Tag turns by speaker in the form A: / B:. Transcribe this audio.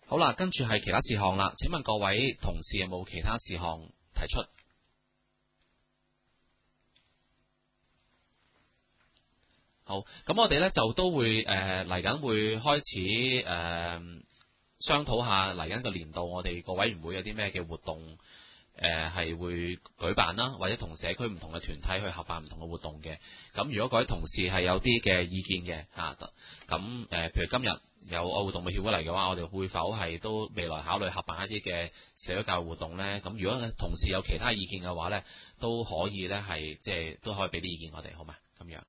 A: 好啦，跟住係其他事項啦。請問各位同事有冇其他事項提出？好，咁我哋呢就都會嚟緊會開始商討下嚟緊個年度我哋個委員會有啲咩嘅活動係會舉辦啦，或者同社區唔同嘅團體去合辦唔同嘅活動嘅。咁如果各位同事係有啲嘅意見嘅咁譬如今日有愛護動物協會嚟嘅話，我哋會否係都未來考慮合辦一啲嘅社區教育活動呢？咁如果同事有其他意見嘅話呢，都可以呢係即係都可以俾啲意見我哋，好嘛？咁樣。